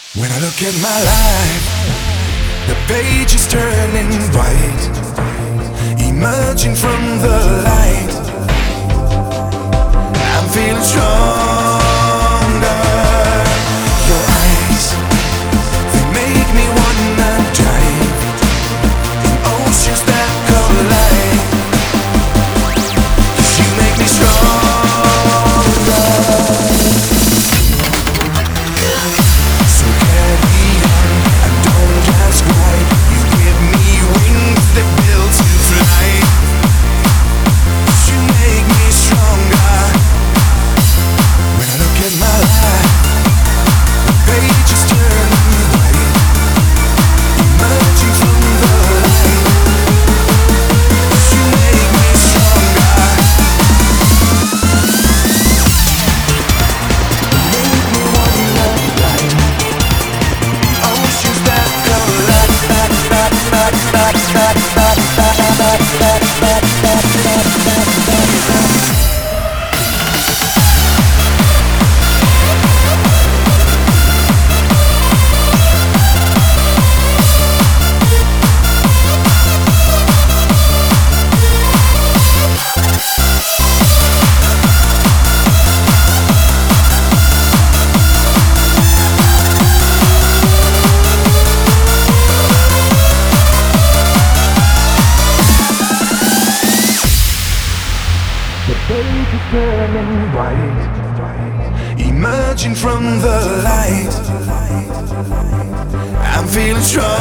When I look at my life, the page is turning white, emerging from the light. I'm feeling stronger. Your eyes, they make me wanna dive in oceans that collide. 'Cause you make me stronger. So carry on and don't ask why. You give me wings that build to fly. 'Cause you make me stronger. When I look at my life, the page is turning white, emerging from the light. 'Cause you make me stronger. Make me wanna fly. Oceans that collide. The page is turning white, emerging from the light. I'm feeling strong.